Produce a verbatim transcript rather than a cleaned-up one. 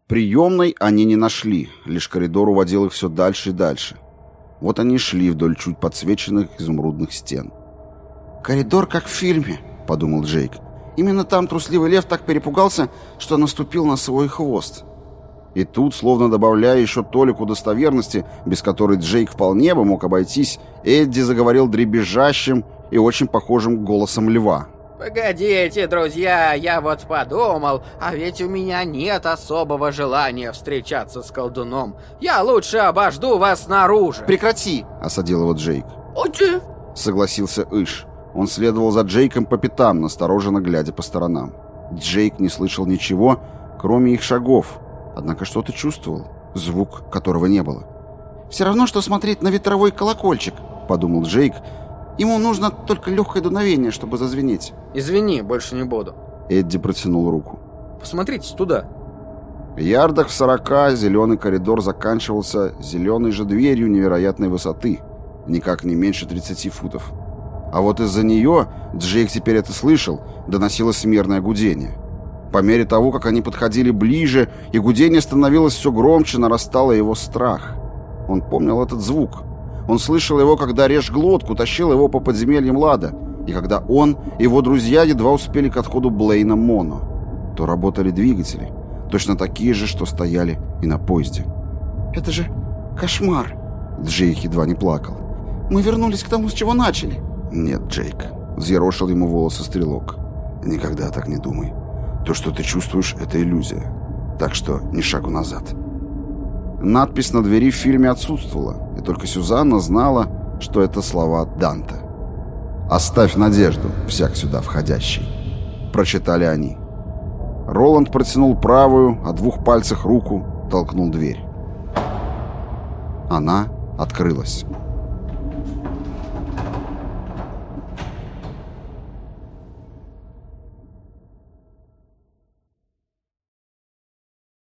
Приемной они не нашли, лишь коридор уводил их все дальше и дальше. Вот они шли вдоль чуть подсвеченных изумрудных стен. «Коридор как в фильме», — подумал Джейк. «Именно там трусливый лев так перепугался, что наступил на свой хвост». И тут, словно добавляя еще толику достоверности, без которой Джейк вполне бы мог обойтись, Эдди заговорил дребезжащим и очень похожим голосом льва. «Погодите, друзья, я вот подумал, а ведь у меня нет особого желания встречаться с колдуном. Я лучше обожду вас снаружи». «Прекрати!» — осадил его Джейк. «Окей», — согласился Иш. Он следовал за Джейком по пятам, настороженно глядя по сторонам. Джейк не слышал ничего, кроме их шагов, однако что-то чувствовал, звук которого не было. «Все равно, что смотреть на ветровой колокольчик», — подумал Джейк. «Ему нужно только легкое дуновение, чтобы зазвенеть». «Извини, больше не буду». Эдди протянул руку. «Посмотрите туда». В ярдах в сорока зеленый коридор заканчивался зеленой же дверью невероятной высоты, никак не меньше тридцати футов. А вот из-за нее, Джейк теперь это слышал, доносилось мерное гудение. По мере того, как они подходили ближе, и гудение становилось все громче, нарастало его страх. Он помнил этот звук. Он слышал его, когда Режь-глотку тащил его по подземельям Лада, и когда он и его друзья едва успели к отходу Блейна Моно. То работали двигатели, точно такие же, что стояли и на поезде. «Это же кошмар!» Джейк едва не плакал. «Мы вернулись к тому, с чего начали». «Нет, Джейк», — взъерошил ему волосы стрелок. «Никогда так не думай. То, что ты чувствуешь, — это иллюзия. Так что ни шагу назад». Надпись на двери в фильме отсутствовала, и только Сюзанна знала, что это слова Данте. «Оставь надежду, всяк сюда входящий», — прочитали они. Роланд протянул правую, о двух пальцах руку, толкнул дверь. Она открылась.